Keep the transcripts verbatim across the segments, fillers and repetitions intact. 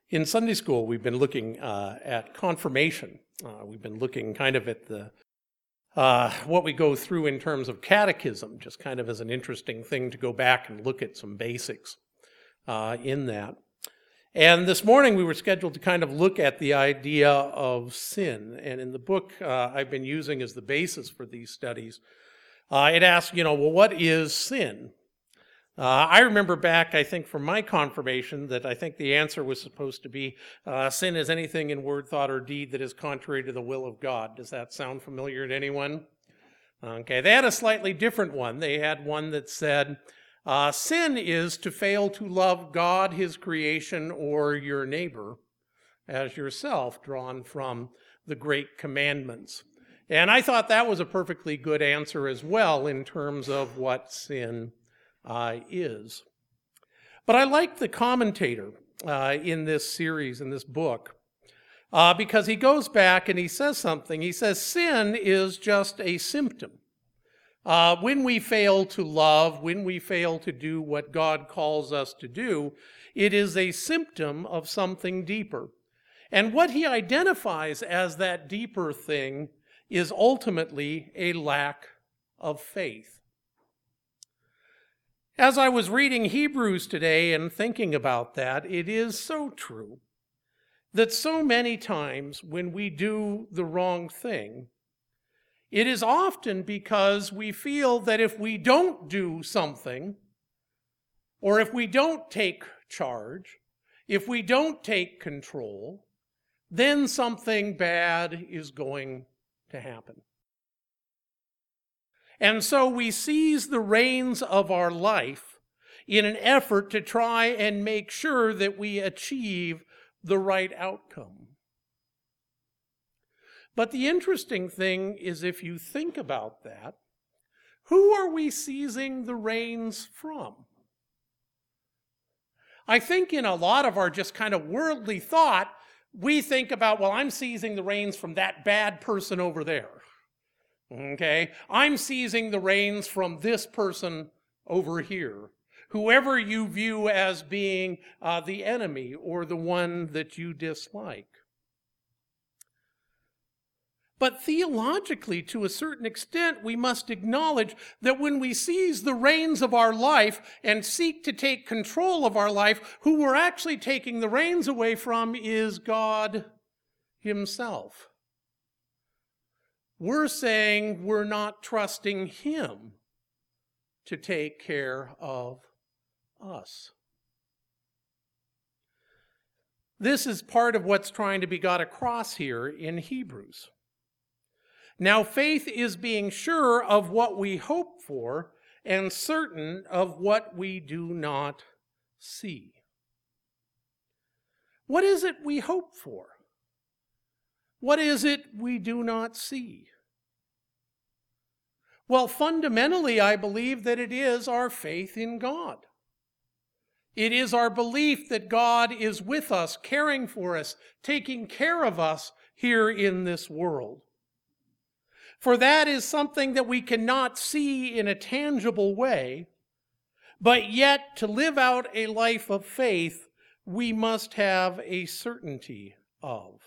In Sunday school, we've been looking uh, at confirmation. Uh, we've been looking kind of at the uh, what we go through in terms of catechism, just kind of as an interesting thing to go back and look at some basics uh, in that. And this morning we were scheduled to kind of look at the idea of sin. And in the book uh, I've been using as the basis for these studies, uh, it asks, you know, well, what is sin? Uh, I remember back, I think, from my confirmation that I think the answer was supposed to be uh, sin is anything in word, thought, or deed that is contrary to the will of God. Does that sound familiar to anyone? Okay, they had a slightly different one. They had one that said, uh, sin is to fail to love God, his creation, or your neighbor as yourself, drawn from the great commandments. And I thought that was a perfectly good answer as well in terms of what sin Uh, is. But I like the commentator uh, in this series, in this book, uh, because he goes back and he says something. He says sin is just a symptom. Uh, when we fail to love, when we fail to do what God calls us to do, it is a symptom of something deeper. And what he identifies as that deeper thing is ultimately a lack of faith. As I was reading Hebrews today and thinking about that, it is so true that so many times when we do the wrong thing, it is often because we feel that if we don't do something, or if we don't take charge, if we don't take control, then something bad is going to happen. And so we seize the reins of our life in an effort to try and make sure that we achieve the right outcome. But the interesting thing is, if you think about that, who are we seizing the reins from? I think in a lot of our just kind of worldly thought, we think about, well, I'm seizing the reins from that bad person over there. Okay, I'm seizing the reins from this person over here, whoever you view as being uh, the enemy or the one that you dislike. But theologically, to a certain extent, we must acknowledge that when we seize the reins of our life and seek to take control of our life, who we're actually taking the reins away from is God himself. We're saying we're not trusting him to take care of us. This is part of what's trying to be got across here in Hebrews. Now, faith is being sure of what we hope for and certain of what we do not see. What is it we hope for? What is it we do not see? Well, fundamentally, I believe that it is our faith in God. It is our belief that God is with us, caring for us, taking care of us here in this world. For that is something that we cannot see in a tangible way, but yet to live out a life of faith, we must have a certainty of.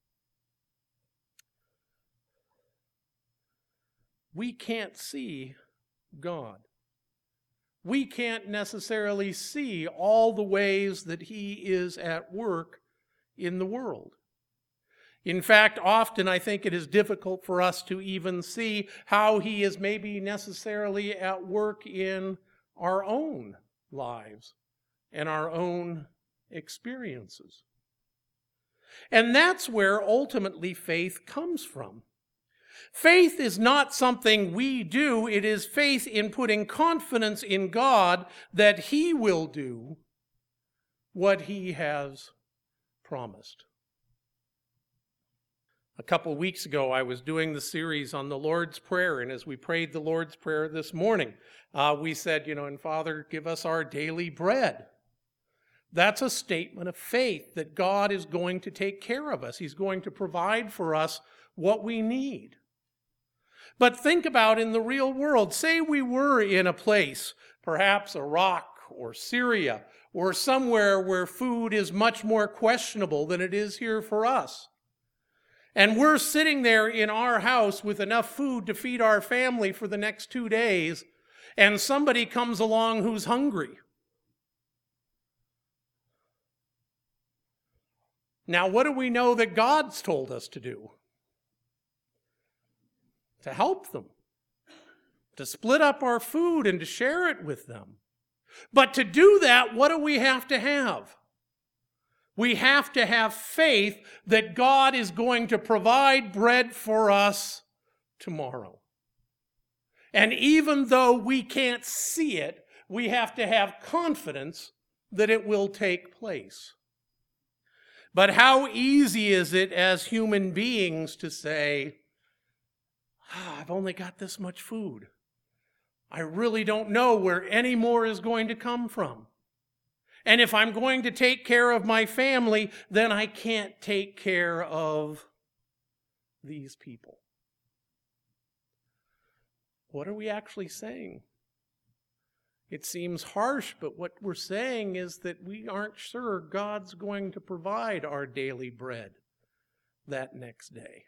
We can't see God. We can't necessarily see all the ways that he is at work in the world. In fact, often I think it is difficult for us to even see how he is maybe necessarily at work in our own lives and our own experiences. And that's where ultimately faith comes from. Faith is not something we do. It is faith in putting confidence in God that he will do what he has promised. A couple weeks ago, I was doing the series on the Lord's Prayer, and as we prayed the Lord's Prayer this morning, uh, we said, you know, and Father, give us our daily bread. That's a statement of faith that God is going to take care of us. He's going to provide for us what we need. But think about in the real world, say we were in a place, perhaps a rock or Syria or somewhere where food is much more questionable than it is here for us. And we're sitting there in our house with enough food to feed our family for the next two days, and somebody comes along who's hungry. Now, what do we know that God's told us to do? To help them, to split up our food and to share it with them. But to do that, what do we have to have? We have to have faith that God is going to provide bread for us tomorrow. And even though we can't see it, we have to have confidence that it will take place. But how easy is it as human beings to say, oh, I've only got this much food. I really don't know where any more is going to come from. And if I'm going to take care of my family, then I can't take care of these people. What are we actually saying? It seems harsh, but what we're saying is that we aren't sure God's going to provide our daily bread that next day.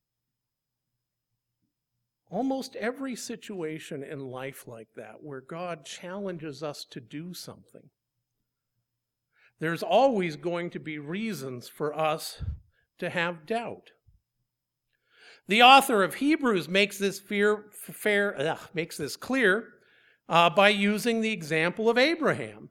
Almost every situation in life like that, where God challenges us to do something, there's always going to be reasons for us to have doubt. The author of Hebrews makes this fear, fair, ugh, makes this clear uh, by using the example of Abraham.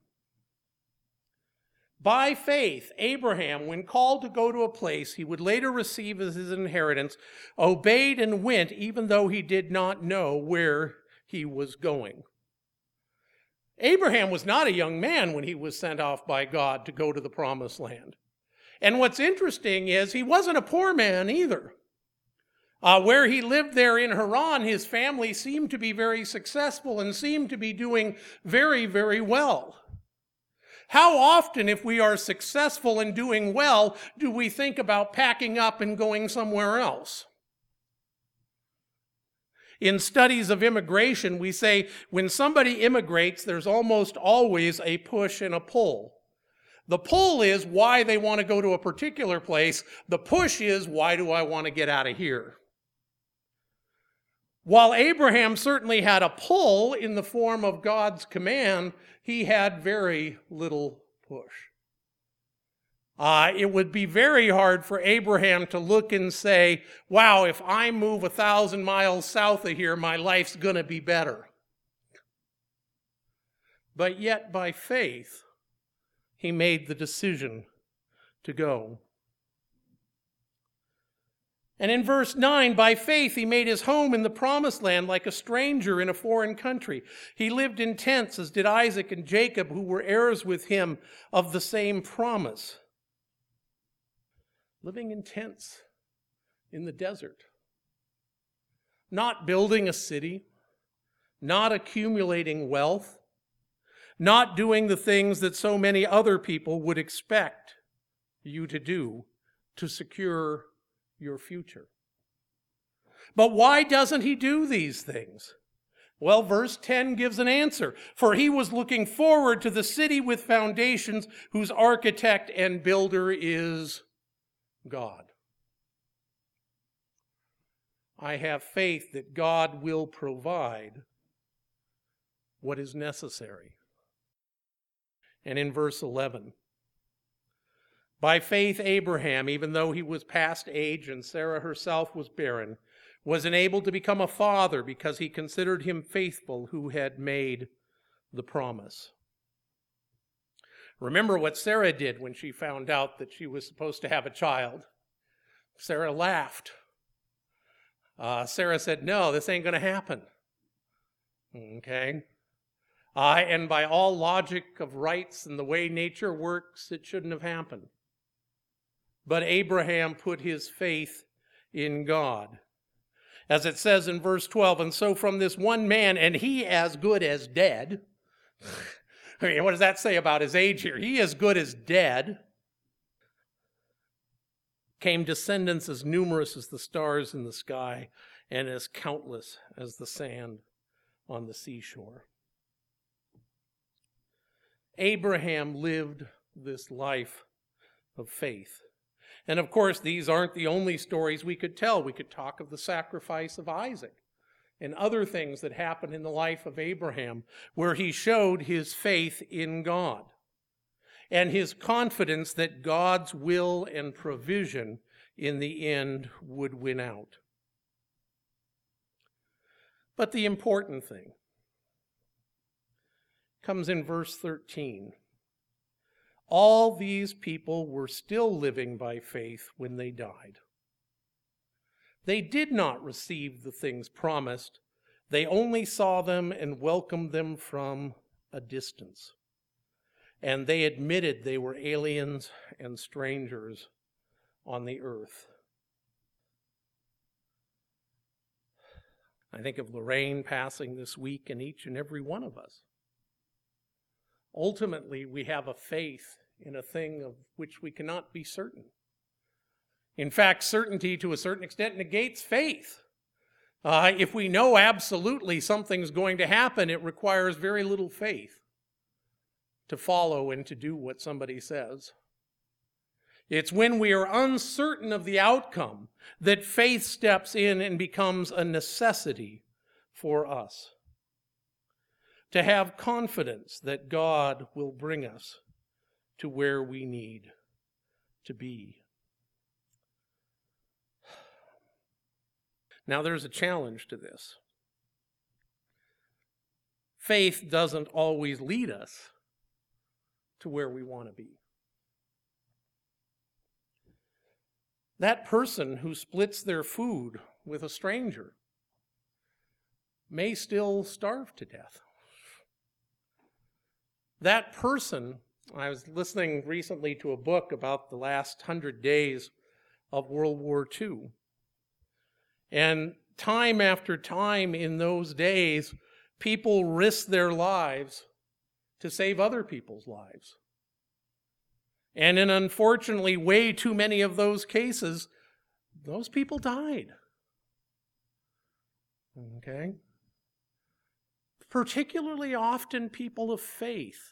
By faith, Abraham, when called to go to a place he would later receive as his inheritance, obeyed and went even though he did not know where he was going. Abraham was not a young man when he was sent off by God to go to the promised land. And what's interesting is he wasn't a poor man either. Uh, where he lived there in Haran, his family seemed to be very successful and seemed to be doing very, very well. How often, if we are successful and doing well, do we think about packing up and going somewhere else? In studies of immigration, we say when somebody immigrates, there's almost always a push and a pull. The pull is why they want to go to a particular place. The push is, why do I want to get out of here? While Abraham certainly had a pull in the form of God's command, he had very little push. Uh, it would be very hard for Abraham to look and say, wow, if I move a thousand miles south of here, my life's going to be better. But yet, by faith, he made the decision to go. And in verse nine, by faith he made his home in the promised land like a stranger in a foreign country. He lived in tents, as did Isaac and Jacob, who were heirs with him of the same promise. Living in tents in the desert. Not building a city, not accumulating wealth, not doing the things that so many other people would expect you to do to secure your future. But why doesn't he do these things? Well, verse ten gives an answer. For he was looking forward to the city with foundations, whose architect and builder is God. I have faith that God will provide what is necessary. And in verse eleven, by faith Abraham, even though he was past age and Sarah herself was barren, was enabled to become a father because he considered him faithful who had made the promise. Remember what Sarah did when she found out that she was supposed to have a child. Sarah laughed. Uh, Sarah said, no, this ain't going to happen. Okay? Uh, and by all logic of rights and the way nature works, it shouldn't have happened. But Abraham put his faith in God. As it says in verse twelve, and so from this one man, and he as good as dead. I mean, what does that say about his age here? He as good as dead. Came descendants as numerous as the stars in the sky and as countless as the sand on the seashore. Abraham lived this life of faith. And of course, these aren't the only stories we could tell. We could talk of the sacrifice of Isaac and other things that happened in the life of Abraham, where he showed his faith in God and his confidence that God's will and provision in the end would win out. But the important thing comes in verse thirteen. All these people were still living by faith when they died. They did not receive the things promised. They only saw them and welcomed them from a distance. And they admitted they were aliens and strangers on the earth. I think of Lorraine passing this week and each and every one of us. Ultimately, we have a faith in a thing of which we cannot be certain. In fact, certainty to a certain extent negates faith. Uh, if we know absolutely something's going to happen, it requires very little faith to follow and to do what somebody says. It's when we are uncertain of the outcome that faith steps in and becomes a necessity for us. To have confidence that God will bring us to where we need to be. Now, there's a challenge to this. Faith doesn't always lead us to where we want to be. That person who splits their food with a stranger may still starve to death. That person, I was listening recently to a book about the last hundred days of World War Two. And time after time in those days, people risked their lives to save other people's lives. And in unfortunately way too many of those cases, those people died. Okay? Particularly often people of faith.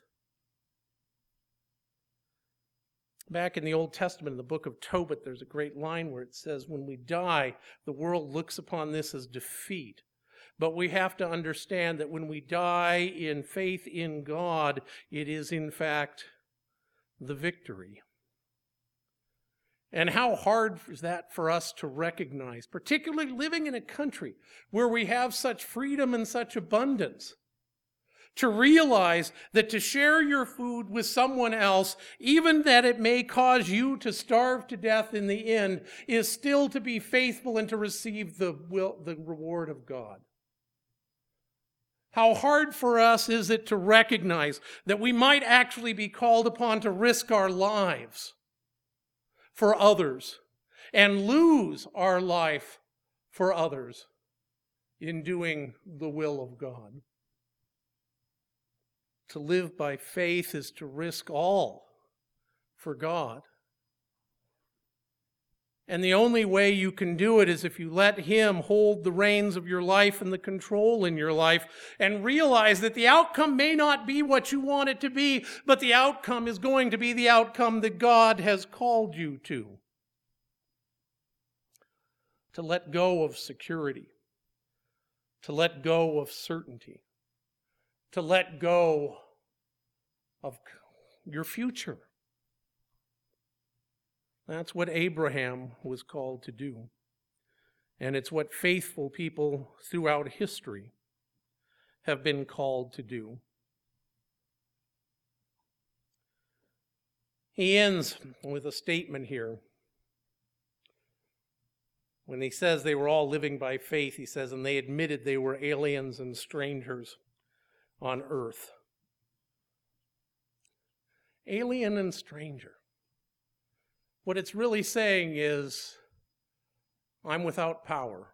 Back in the Old Testament, in the book of Tobit, there's a great line where it says, when we die, the world looks upon this as defeat. But we have to understand that when we die in faith in God, it is in fact the victory. And how hard is that for us to recognize, particularly living in a country where we have such freedom and such abundance? To realize that to share your food with someone else, even that it may cause you to starve to death in the end, is still to be faithful and to receive the will, the reward of God. How hard for us is it to recognize that we might actually be called upon to risk our lives for others and lose our life for others in doing the will of God. To live by faith is to risk all for God. And the only way you can do it is if you let Him hold the reins of your life and the control in your life and realize that the outcome may not be what you want it to be, but the outcome is going to be the outcome that God has called you to. To let go of security. To let go of certainty. To let go of your future. That's what Abraham was called to do. And it's what faithful people throughout history have been called to do. He ends with a statement here. When he says they were all living by faith, he says, and they admitted they were aliens and strangers on earth. Alien and stranger. What it's really saying is, I'm without power.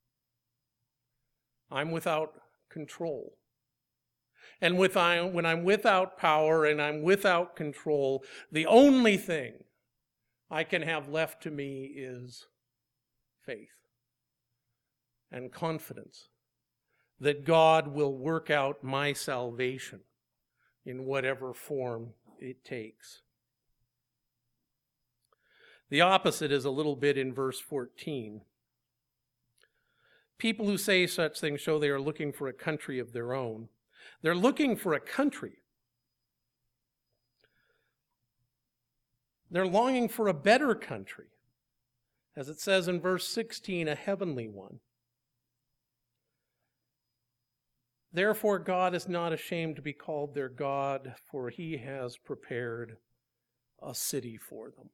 I'm without control. And with I, when I'm without power and I'm without control, the only thing I can have left to me is faith and confidence that God will work out my salvation in whatever form it takes. The opposite is a little bit in verse fourteen. People who say such things show they are looking for a country of their own. They're looking for a country. They're longing for a better country. As it says in verse sixteen, a heavenly one. Therefore, God is not ashamed to be called their God, for he has prepared a city for them.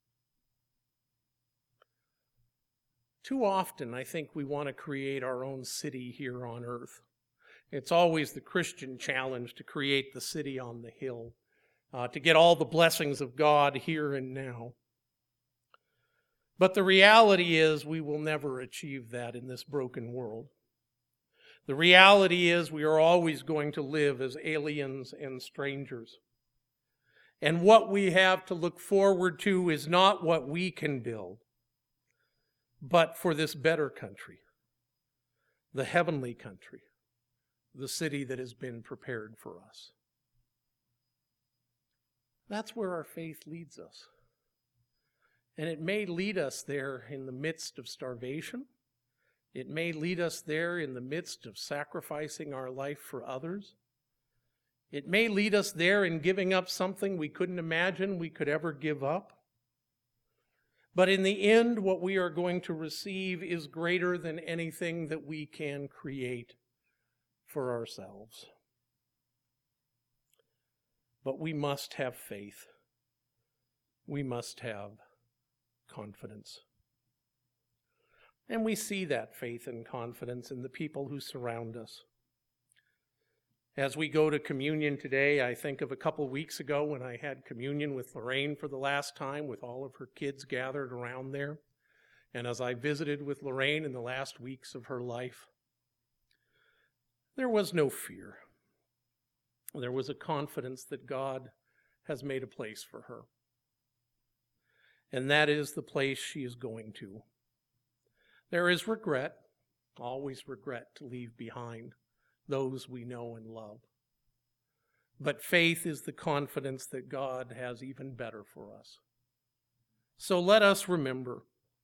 Too often, I think we want to create our own city here on earth. It's always the Christian challenge to create the city on the hill, uh, to get all the blessings of God here and now. But the reality is we will never achieve that in this broken world. The reality is we are always going to live as aliens and strangers. And what we have to look forward to is not what we can build, but for this better country, the heavenly country, the city that has been prepared for us. That's where our faith leads us. And it may lead us there in the midst of starvation. It may lead us there in the midst of sacrificing our life for others. It may lead us there in giving up something we couldn't imagine we could ever give up. But in the end, what we are going to receive is greater than anything that we can create for ourselves. But we must have faith. We must have confidence. And we see that faith and confidence in the people who surround us. As we go to communion today, I think of a couple weeks ago when I had communion with Lorraine for the last time, with all of her kids gathered around there. And as I visited with Lorraine in the last weeks of her life, there was no fear. There was a confidence that God has made a place for her. And that is the place she is going to. There is regret, always regret to leave behind those we know and love. But faith is the confidence that God has even better for us. So let us remember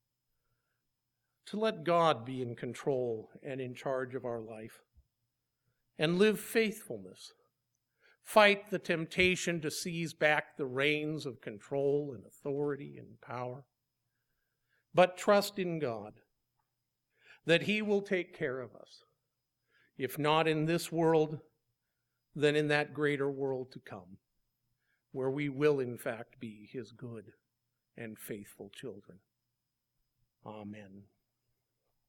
to let God be in control and in charge of our life, and live faithfulness. Fight the temptation to seize back the reins of control and authority and power. But trust in God that he will take care of us. If not in this world, then in that greater world to come, where we will in fact be his good and faithful children. Amen.